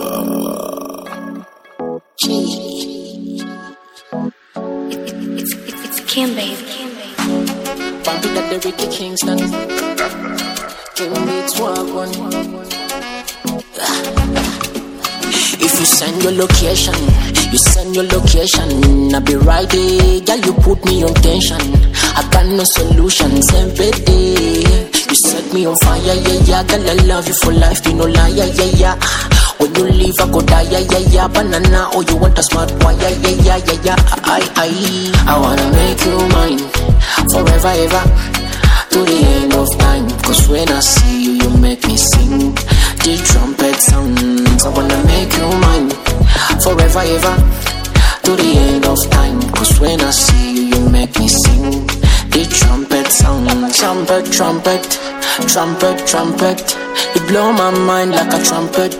It's Kim, baby. Bobby got the Ricky Kingston. Kim beats one. If you send your location, I be right there. Girl, you put me on tension. I got no solution, same day. You set me on fire, yeah. Girl, I love you for life, you know lie, yeah. When you leave, I go die, yeah. Banana, oh, you want a smart boy, yeah. I wanna make you mine, forever, ever, to the end of time. Cause when I see you, you make me sing the trumpet sounds. I wanna make you mine, forever, ever, to the end of time. Cause when I see you, you make me sing the trumpet sound. Trumpet. You blow my mind like a trumpet.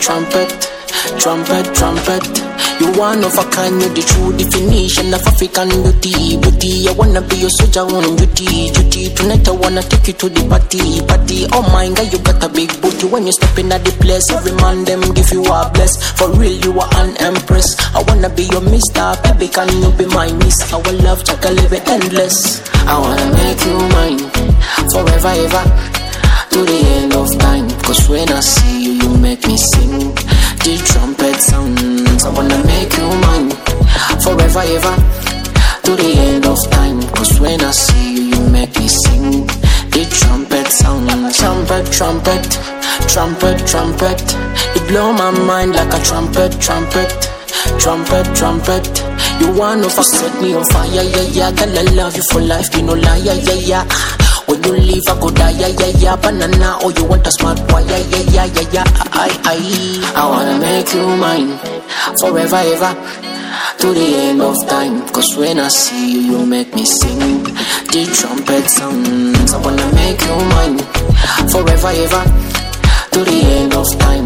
You one of a kind, you're the true definition of African beauty. I wanna be your soldier on duty. Tonight I wanna take you to the party. Oh my God, you got a big booty. When you step in at the place, every man them give you a bless. For real, you are an empress. I wanna be your mister, baby, can you be my miss? Our love, check a live endless. I wanna make you mine, forever, ever, to the end of time. Cause when I see you, you make me sing the trumpet sounds. I wanna make you mine, forever, ever, to the end of time. Cause when I see you, you make me sing the trumpet sound. Trumpet. You blow my mind like a trumpet. You one of us, set me on fire, yeah. Girl, I love you for life, you know lie, yeah. When you leave, I go die, yeah. Banana, oh, you want a smart boy, yeah. I wanna make you mine, forever, ever, to the end of time. Cause when I see you, you make me sing the trumpet sounds. I wanna make you mine, forever, ever, to the end of time.